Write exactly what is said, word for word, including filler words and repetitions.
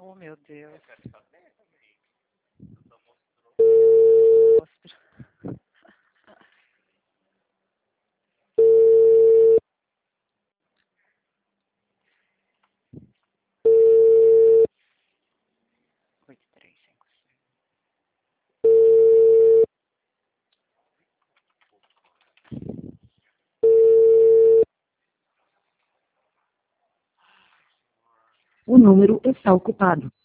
Oh, meu Deus. Mostra. Oito, três, cinco, seis. O número está ocupado.